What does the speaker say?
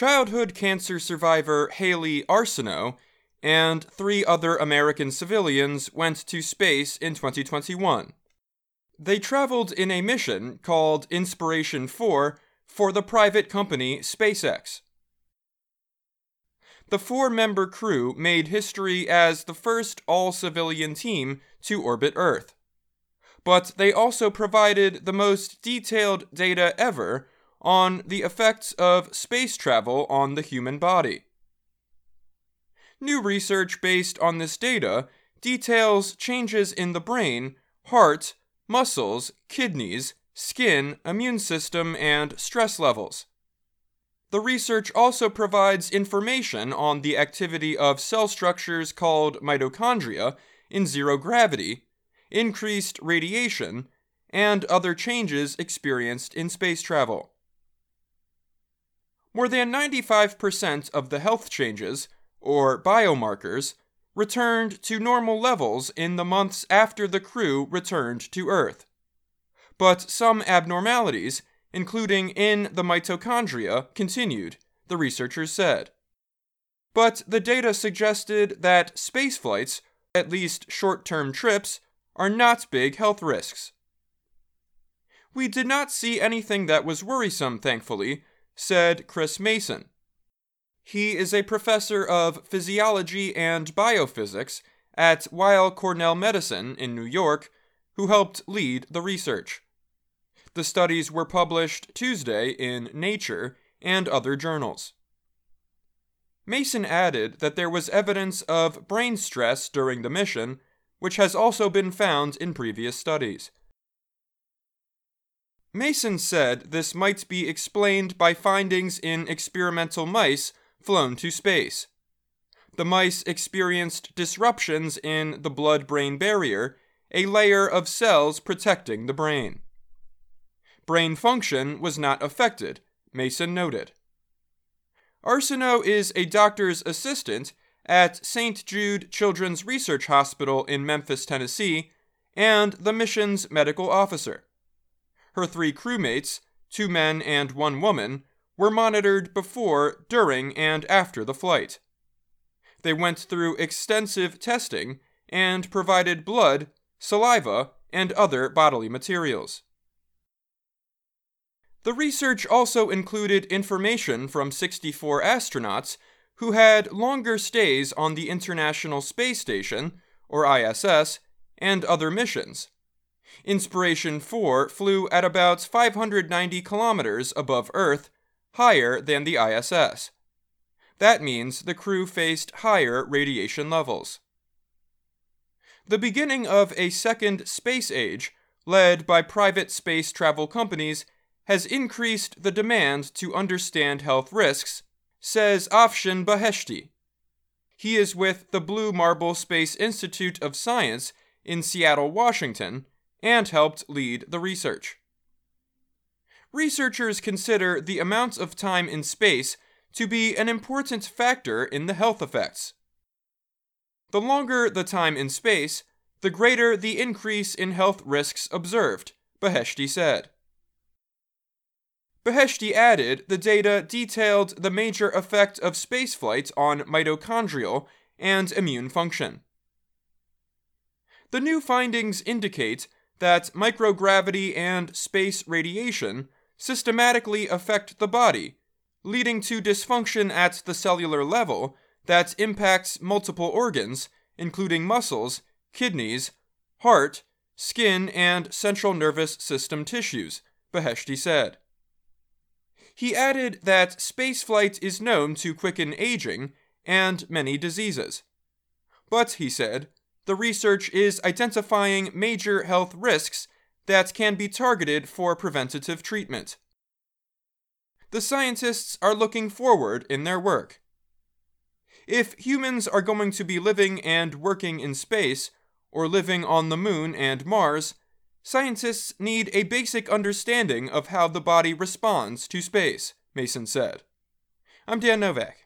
childhood cancer survivor Haley Arsenault and 3 other American civilians went to space in 2021. They traveled in a mission called Inspiration4 for the private company SpaceX. The 4-member crew made history as the first all-civilian team to orbit Earth. But they also provided the most detailed data ever on the effects of space travel on the human body. New research based on this data details changes in the brain, heart, muscles, kidneys, skin, immune system, and stress levels. The research also provides information on the activity of cell structures called mitochondria in zero gravity, increased radiation, and other changes experienced in space travel. More than 95% of the health changes, or biomarkers, returned to normal levels in the months after the crew returned to Earth. But some abnormalities, including in the mitochondria, continued, the researchers said. But the data suggested that spaceflights, at least short-term trips, are not big health risks. "We did not see anything that was worrisome, thankfully," said Chris Mason. He is a professor of physiology and biophysics at Weill Cornell Medicine in New York, who helped lead the research. The studies were published Tuesday in Nature and other journals. Mason added that there was evidence of brain stress during the mission, which has also been found in previous studies. Mason said this might be explained by findings in experimental mice flown to space. The mice experienced disruptions in the blood-brain barrier, a layer of cells protecting the brain. Brain function was not affected, Mason noted. Arsenault is a doctor's assistant at St. Jude Children's Research Hospital in Memphis, Tennessee, and the mission's medical officer. Her 3 crewmates, 2 men and 1 woman, were monitored before, during, and after the flight. They went through extensive testing and provided blood, saliva, and other bodily materials. The research also included information from 64 astronauts who had longer stays on the International Space Station, or ISS, and other missions. Inspiration4 flew at about 590 kilometers above Earth, higher than the ISS. That means the crew faced higher radiation levels. The beginning of a second space age, led by private space travel companies, has increased the demand to understand health risks, says Afshin Beheshti. He is with the Blue Marble Space Institute of Science in Seattle, Washington, and helped lead the research. Researchers consider the amount of time in space to be an important factor in the health effects. The longer the time in space, the greater the increase in health risks observed, Beheshti said. Beheshti added the data detailed the major effect of spaceflight on mitochondrial and immune function. The new findings indicate that microgravity and space radiation systematically affect the body, leading to dysfunction at the cellular level that impacts multiple organs, including muscles, kidneys, heart, skin, and central nervous system tissues, Beheshti said. He added that spaceflight is known to quicken aging and many diseases. But, he said, the research is identifying major health risks that can be targeted for preventative treatment. The scientists are looking forward in their work. If humans are going to be living and working in space, or living on the Moon and Mars, scientists need a basic understanding of how the body responds to space, Mason said. I'm Dan Novak.